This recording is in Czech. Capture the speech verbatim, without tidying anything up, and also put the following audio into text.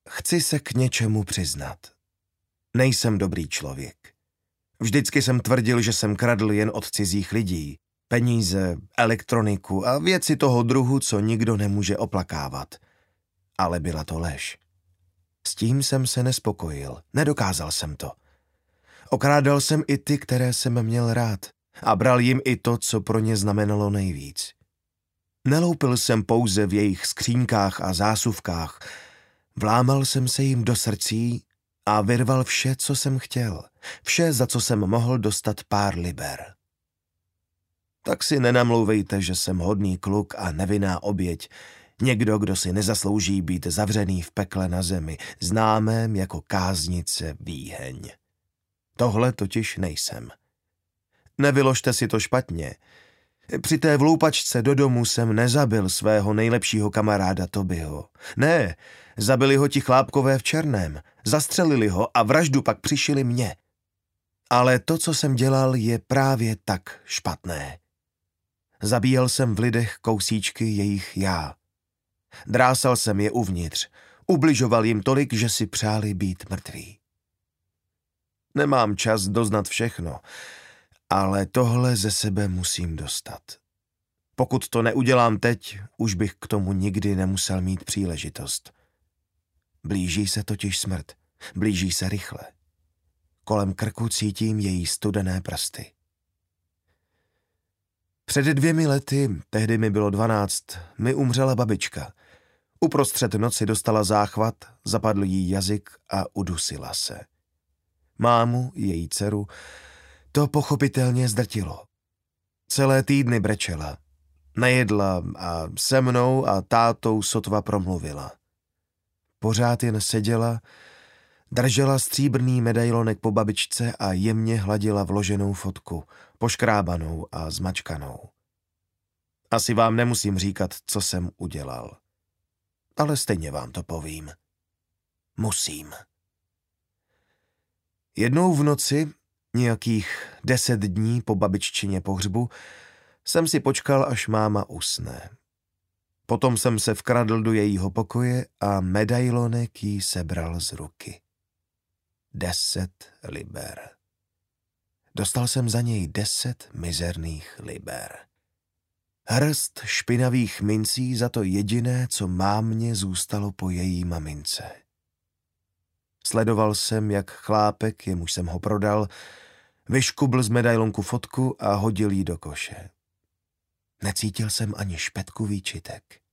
Chci se k něčemu přiznat. Nejsem dobrý člověk. Vždycky jsem tvrdil, že jsem kradl jen od cizích lidí. Peníze, elektroniku a věci toho druhu, co nikdo nemůže oplakávat. Ale byla to lež. S tím jsem se nespokojil, nedokázal jsem to. Okrádal jsem i ty, které jsem měl rád a bral jim i to, co pro ně znamenalo nejvíc. Neloupil jsem pouze v jejich skříňkách a zásuvkách, vlámal jsem se jim do srdcí a vyrval vše, co jsem chtěl, vše, za co jsem mohl dostat pár liber. Tak si nenamlouvejte, že jsem hodný kluk a nevinná oběť, někdo, kdo si nezaslouží být zavřený v pekle na zemi, známém jako káznice Výheň. Tohle totiž nejsem. Nevyložte si to špatně. Při té vloupačce do domu jsem nezabil svého nejlepšího kamaráda Tobyho. Ne, zabili ho ti chlápkové v černém, zastřelili ho a vraždu pak přišili mě. Ale to, co jsem dělal, je právě tak špatné. Zabíjel jsem v lidech kousíčky jejich já. Drásal jsem je uvnitř, ubližoval jim tolik, že si přáli být mrtví. Nemám čas doznat všechno, ale tohle ze sebe musím dostat. Pokud to neudělám teď, už bych k tomu nikdy nemusel mít příležitost. Blíží se totiž smrt, blíží se rychle. Kolem krku cítím její studené prsty. Před dvěmi lety, tehdy mi bylo dvanáct, mi umřela babička. Uprostřed noci dostala záchvat, zapadl jí jazyk a udusila se. Mámu, její dceru, to pochopitelně zdrtilo. Celé týdny brečela, nejedla a se mnou a tátou sotva promluvila. Pořád jen seděla, držela stříbrný medailonek po babičce a jemně hladila vloženou fotku, poškrábanou a zmačkanou. Asi vám nemusím říkat, co jsem udělal. Ale stejně vám to povím. Musím. Jednou v noci, nějakých deset dní po babiččině pohřbu, jsem si počkal, až máma usne. Potom jsem se vkradl do jejího pokoje a medailonek jí sebral z ruky. Deset liber. Dostal jsem za něj deset mizerných liber. Hrst špinavých mincí za to jediné, co mámě zůstalo po její mamince. Sledoval jsem, jak chlápek, jemuž jsem ho prodal, vyškubl z medailonku fotku a hodil ji do koše. Necítil jsem ani špetku výčitek.